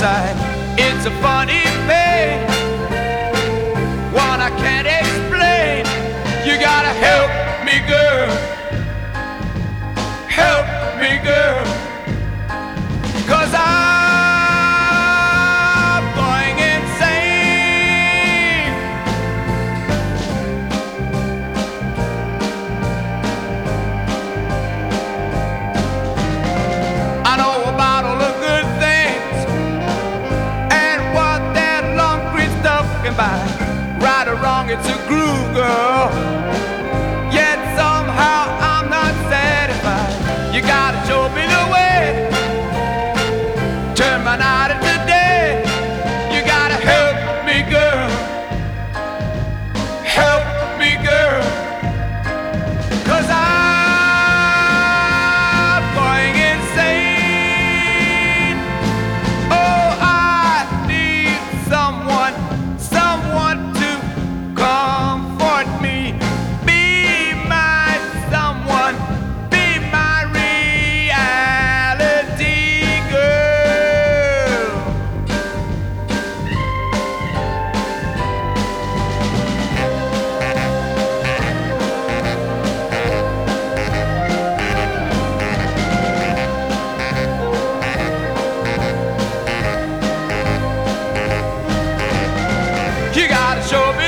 inside. It's a funny pain, one I can't explain. You gotta help me, girl. Help me, girl. 'Cause I'm going insane. I know about all the good things and what that long green stuff can buy. Right or wrong, it's a groove, girl. Yet somehow I'm not satisfied. You gotta show me the way. Turn my night into day. You gotta help me, girl. Help me, girl. 'Cause I'm going insane. Oh, I need someone to comfort me. Be my someone. Be my reality, girl. You gotta show me